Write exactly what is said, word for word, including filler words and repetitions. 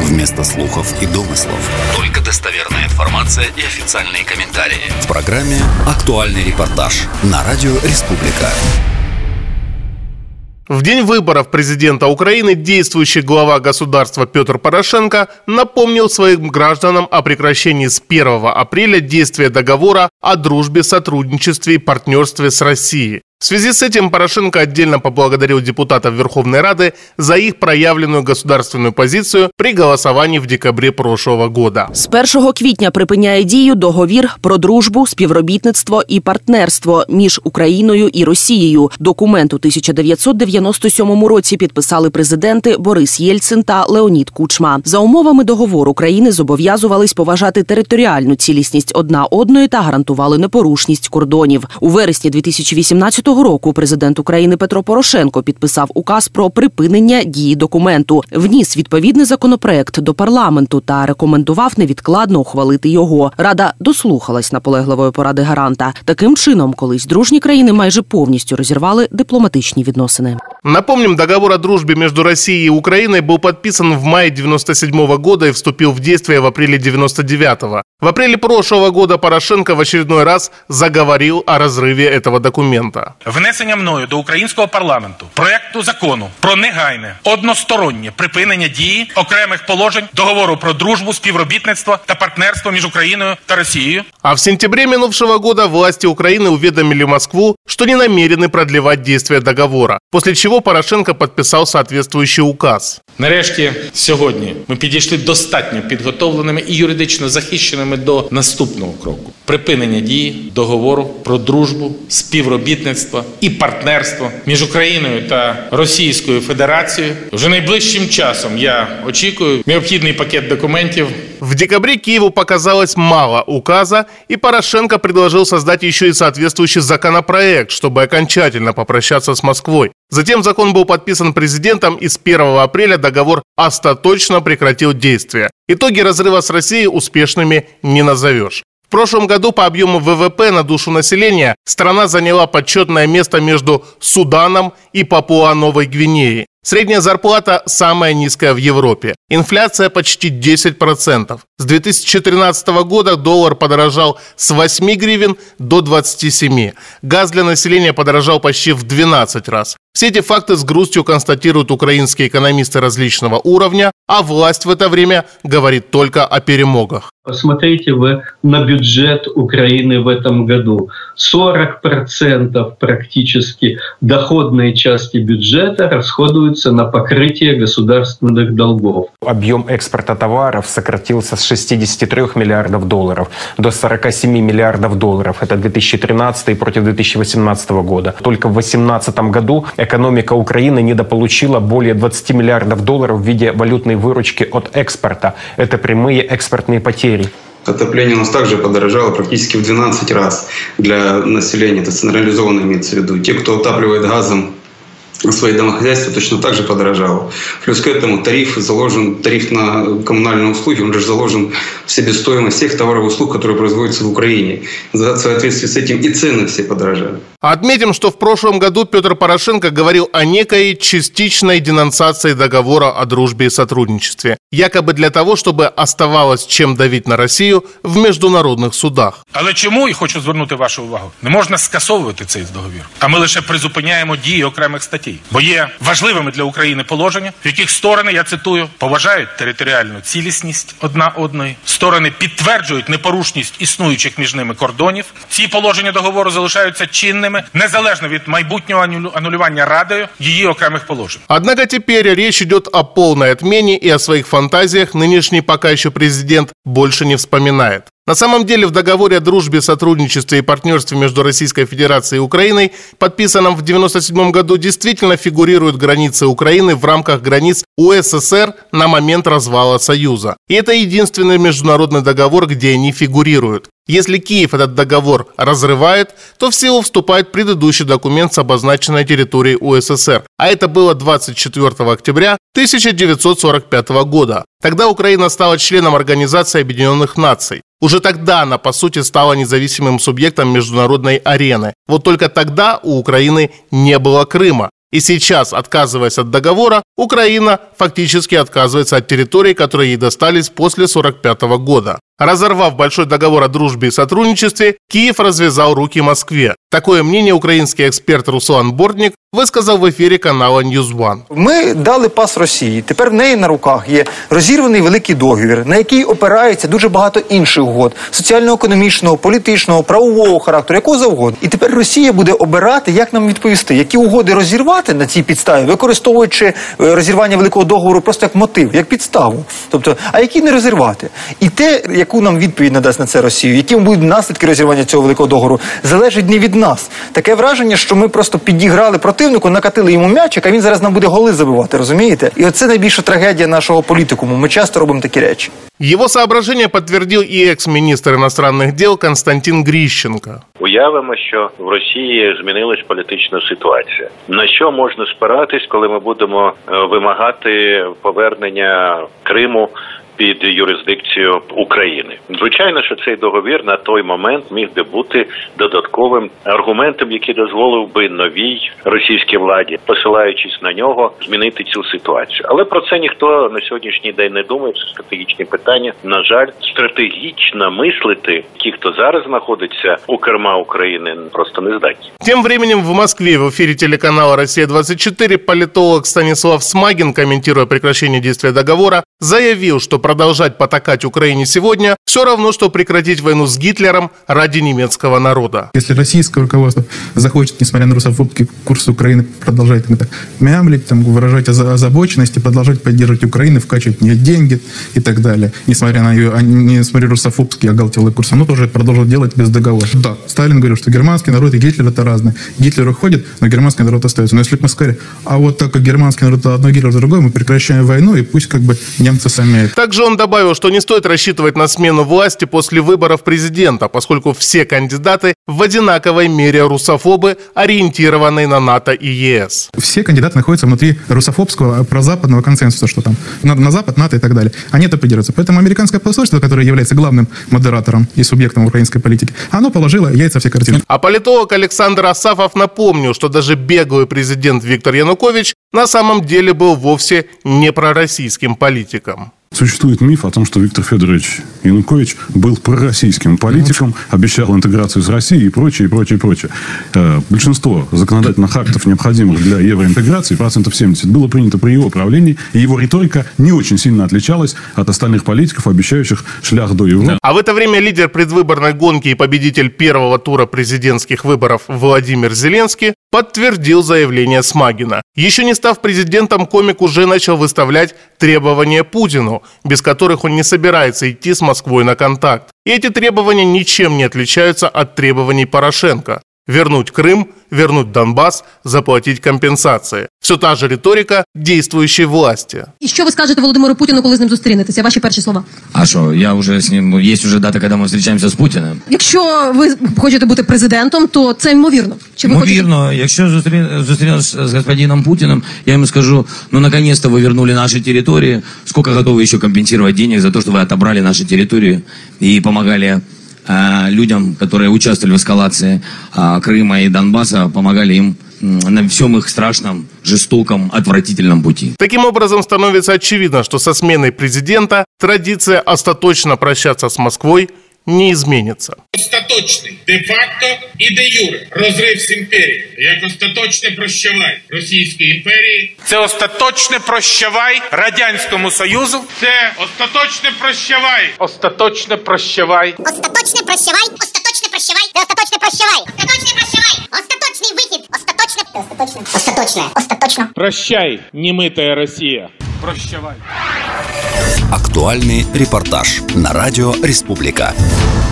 Вместо слухов и домыслов только достоверная информация и официальные комментарии. В программе «Актуальный репортаж» на радио «Республика». В день выборов президента Украины действующий глава государства Петр Порошенко напомнил своим гражданам о прекращении с первого апреля действия договора о дружбе, сотрудничестве и партнерстве с Россией. В связи с этим Порошенко отдельно поблагодарил депутатов Верховной Рады за их проявленную государственную позицію при голосуванні в декабрі прошлого года. З першого квітня припиняє дію договір про дружбу, співробітництво і партнерство між Україною і Росією. Документ у тисяча дев'ятсот дев'яносто сьомому році підписали президенти Борис Єльцин та Леонід Кучма. За умовами договору країни зобов'язувались поважати територіальну цілісність одна одної та гарантували непорушність кордонів. У вересні дві тисячі вісімнадцятого року президент України Петро Порошенко підписав указ про припинення дії документу, вніс відповідний законопроект до парламенту та рекомендував невідкладно ухвалити його. Рада дослухалась наполегливої поради гаранта. Таким чином, колись дружні країни майже повністю розірвали дипломатичні відносини. Напомним, договор о дружбе между Россией и Украиной был подписан в мае девяносто седьмого года и вступил в действие в апреле девяносто девятого. В апреле прошлого года Порошенко в очередной раз заговорил о разрыве этого документа. Внесення мною до українського парламенту проекту закону про негайне, одностороннє припинення дії окремих положень договору про дружбу, співробітництво та партнерство між Україною та Росією. А в сентябре минувшего года власти Украины уведомили Москву, что не намерены продлевать действие договора, после чего Порошенко подписал соответствующий указ. Нарешті, сьогодні ми підійшли достатньо підготовленими і юридично захищеними до наступного кроку – припинення дії договору про дружбу, співробітництво і партнерство між Україною та Російською Федерацією. Вже найближчим часом я очікую необхідний пакет документів. В декабре Киеву показалось мало указа, и Порошенко предложил создать еще и соответствующий законопроект, чтобы окончательно попрощаться с Москвой. Затем закон был подписан президентом, и с первого апреля договор остаточно прекратил действие. Итоги разрыва с Россией успешными не назовешь. В прошлом году по объему вэ вэ пэ на душу населения страна заняла почетное место между Суданом и Папуа-Новой Гвинеей. Средняя зарплата самая низкая в Европе. Инфляция почти десять процентов. С две тысячи тринадцатого года доллар подорожал с восьми гривен до двадцати семи. Газ для населения подорожал почти в двенадцать раз. Все эти факты с грустью констатируют украинские экономисты различного уровня, а власть в это время говорит только о перемогах. Посмотрите вы на бюджет Украины в этом году. сорок процентов практически доходной части бюджета расходуются на покрытие государственных долгов. Объем экспорта товаров сократился с шестидесяти трёх миллиардов долларов до сорока семи миллиардов долларов. Это две тысячи тринадцатый против две тысячи восемнадцатого года. Только в две тысячи восемнадцатом году экономика Украины недополучила более двадцати миллиардов долларов в виде валютной выручки от экспорта. Это прямые экспортные потери. Отопление у нас также подорожало практически в двенадцать раз для населения. Это централизованно имеется в виду. Те, кто отапливает газом свои домохозяйства, точно так же подорожало. Плюс к этому тариф заложен, тариф на коммунальные услуги, он же заложен в себестоимость всех товаров и услуг, которые производятся в Украине. В соответствии с этим и цены все подорожали. Отметим, что в прошлом году Петр Порошенко говорил о некой частичной денонсации договора о дружбе и сотрудничестве. Якобы для того, чтобы оставалось чем давить на Росію в міжнародних судах. Але чому, і хочу звернути вашу увагу, не можна скасовувати цей договір, а ми лише призупиняємо дії окремих статей. Бо є важливими для України положення, в яких сторони, я цитую, поважають територіальну цілісність одна одної, сторони підтверджують непорушність існуючих між ними кордонів. Ці положення договору залишаються чинними, незалежно від майбутнього анулювання Радою її окремих положень. Однако теперь речь идет о полной отмене, и о своих фантазиях нынешний пока еще президент больше не вспоминает. На самом деле в договоре о дружбе, сотрудничестве и партнерстве между Российской Федерацией и Украиной, подписанном в девяносто седьмом году, действительно фигурируют границы Украины в рамках границ у эс эс эр на момент развала Союза. И это единственный международный договор, где они фигурируют. Если Киев этот договор разрывает, то в силу вступает предыдущий документ с обозначенной территорией у эс эс эр. А это было двадцать четвёртого октября тысяча девятьсот сорок пятого года. Тогда Украина стала членом Организации Объединенных Наций. Уже тогда она, по сути, стала независимым субъектом международной арены. Вот только тогда у Украины не было Крыма. И сейчас, отказываясь от договора, Украина фактически отказывается от территорий, которые ей достались после сорок пятого года. Разорвав большой договор о дружбе и сотрудничестве, Киев развязал руки Москве. Такое мнение украинский эксперт Руслан Бортник висказав в ефірі каналу Ньюз Ван. Ми дали пас Росії. Тепер в неї на руках є розірваний великий договір, на який опирається дуже багато інших угод – соціально-економічного, політичного, правового характеру, якого завгодно. І тепер Росія буде обирати, як нам відповісти, які угоди розірвати на цій підставі, використовуючи розірвання великого договору просто як мотив, як підставу. Тобто, а які не розірвати? І те, яку нам відповідь надасть на це Росію, які будуть наслідки розірвання цього великого договору, залежить не від нас. Таке враження, що ми просто підіграли противнику, накатили йому м'ячик, а він зараз нам буде голи забивати, розумієте? І оце найбільша трагедія нашого політикуму. Ми часто робимо такі речі. Его соображение подтвердил и экс-министр иностранных дел Константин Грищенко. Уявимо, що в Росії змінилась політична ситуація. На що можна спиратись, коли ми будемо вимагати повернення Криму під юрисдикцію України? Звичайно, що цей договір на той момент міг би бути додатковим аргументом, який дозволив би новій російській владі, посилаючись на нього, змінити цю ситуацію. Але про це ніхто на сьогоднішній день не думає. Це стратегічні питання. На жаль, стратегічно мислити ті, хто зараз знаходиться у керма України, просто не здатні. Тем временем в Москве в эфире телеканала «Россия двадцать четыре» политолог Станислав Смагин, комментируя прекращение действия договора, заявил, что продолжать потакать Украине сегодня все равно, что прекратить войну с Гитлером ради немецкого народа. Если российское руководство захочет, несмотря на русофобский курс Украины, продолжать так, мямлить, там, выражать озабоченность и продолжать поддерживать Украину, вкачивать в нее деньги и так далее, несмотря на ее, несмотря на русофобский оголтелый курс, оно тоже продолжит делать без договора. Да, Сталин говорил, что германский народ и Гитлер это разные. Гитлер уходит, но германский народ остается. Но если бы мы сказали, а вот так как германский народ одно, Гитлер другой, мы прекращаем войну, и пусть как бы немцы сами. Также он добавил, что не стоит рассчитывать на смену власти после выборов президента, поскольку все кандидаты в одинаковой мере русофобы, ориентированные на НАТО и ЕС. Все кандидаты находятся внутри русофобского прозападного консенсуса, что там на, на Запад, НАТО и так далее. Они это поддерживаются. Поэтому американское посольство, которое является главным модератором и субъектом украинской политики, оно положило яйца всей картины. А политолог Александр Асафов напомнил, что даже беглый президент Виктор Янукович на самом деле был вовсе не пророссийским политиком. Существует миф о том, что Виктор Федорович Янукович был пророссийским политиком, обещал интеграцию с Россией и прочее, и прочее, и прочее. Большинство законодательных актов, необходимых для евроинтеграции, процентов семьдесят, было принято при его правлении, и его риторика не очень сильно отличалась от остальных политиков, обещающих шлях до Европы. А в это время лидер предвыборной гонки и победитель первого тура президентских выборов Владимир Зеленский подтвердил заявление Смагина. Еще не став президентом, комик уже начал выставлять требования Путину, без которых он не собирается идти с Москвой на контакт. И эти требования ничем не отличаются от требований Порошенко. Вернуть Крым, вернуть Донбасс, заплатить компенсации. Все та же риторика действующей власти. І що ви скажете Володимиру Путіну, коли з ним зустрінетеся? Ваші перші слова. А що, я вже з ним, є вже дата, коли ми зустрічаємося з Путіним. Якщо ви хочете бути президентом, то це ймовірно. Чи ви ймовірно. хочете... Якщо зустрінусь з господином Путіним, я йому скажу, ну, наконец-то вы вернули наши территории, сколько готовы еще компенсировать денег за то, что вы отобрали наши территории и помогали людям, которые участвовали в эскалации Крыма и Донбасса, помогали им на всем их страшном, жестоком, отвратительном пути. Таким образом, становится очевидно, что со сменой президента традиция остаточно прощаться с Москвой не изменится. Остаточний де-факто і де-юре розрив з імперією, як остаточне прощавай Російській імперії. Це остаточне прощавай Радянському Союзу. Це остаточне прощавай. Остаточне прощавай. Остаточне прощавай. Остаточне прощавай. Це остаточне прощавай. Остаточне прощавай. Остаточний вихід. Остаточне. Остаточне. Остаточне. Остаточно. Прощай, немытая Россия. Прощавай. Актуальный репортаж на радио «Республика».